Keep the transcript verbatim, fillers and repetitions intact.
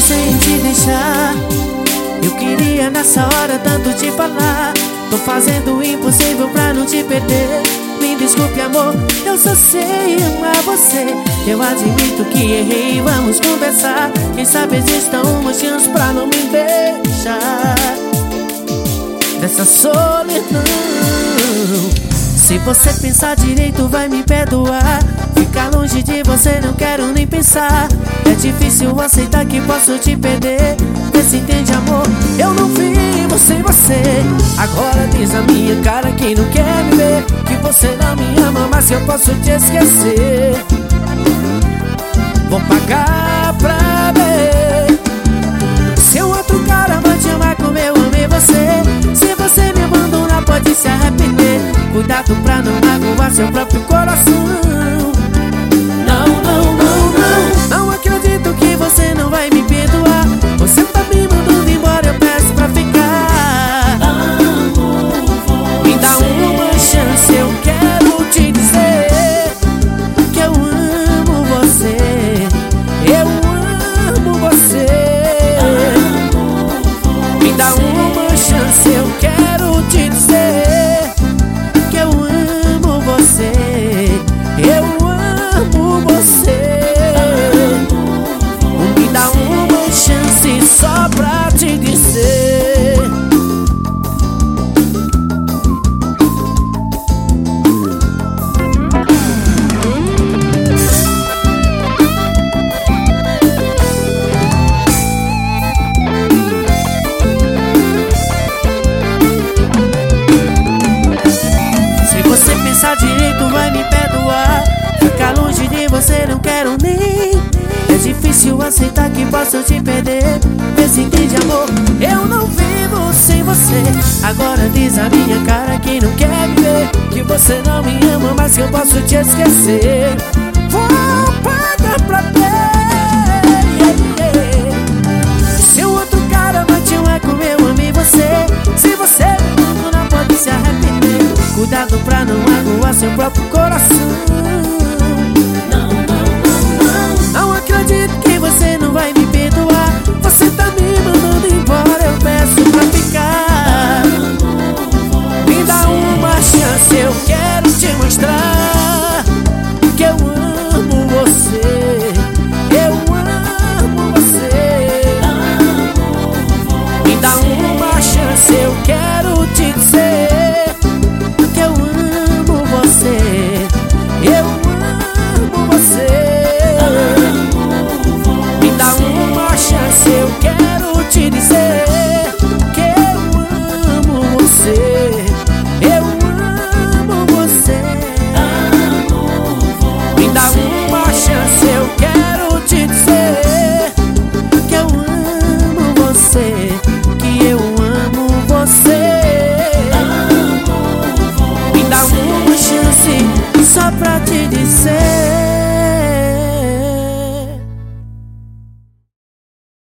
sem te deixar. Eu queria nessa hora tanto te falar. Tô fazendo o impossível pra não te perder. Me desculpe, amor, eu só sei amar você. Eu admito que errei, vamos conversar. Quem sabe existam motivos pra não me deixar dessa solidão. Se você pensar direito vai me perdoar. Ficar longe de você não quero nem pensar. É difícil aceitar que posso te perder. Vê se entende, amor, eu não vivo sem você. Agora diz a minha cara que não quer me ver, que você não me ama, mas que eu posso te esquecer. Vou pagar pra ver se um outro cara vai te amar como eu amei você. Se você me abandonar pode se arrepender. Cuidado pra não magoar seu próprio coração. Não, não, não, não. Não acredito que você não vai me perdoar. Você tá me mandando embora, eu peço pra ficar. Amo você. Me dá uma chance, eu quero te dizer que eu amo você. Eu amo você. Amo Me dá uma chance, eu quero te dizer que eu amo você. Eu amo você. Me dá uma chance só pra te dizer. Se você pensar direito vai me perdoar. Ficar longe de você não quero nem. É difícil aceitar que posso te perder. Vê se entende, amor, eu não vivo sem você. Agora diz a minha cara que não quer me ver, que você não me ama, mas que eu posso te esquecer. Vou pagar pra ver, yeah, yeah. Se o outro cara vai te amar como eu amei você. Se você não pode se arrepender. Cuidado pra não magoar seu próprio coração.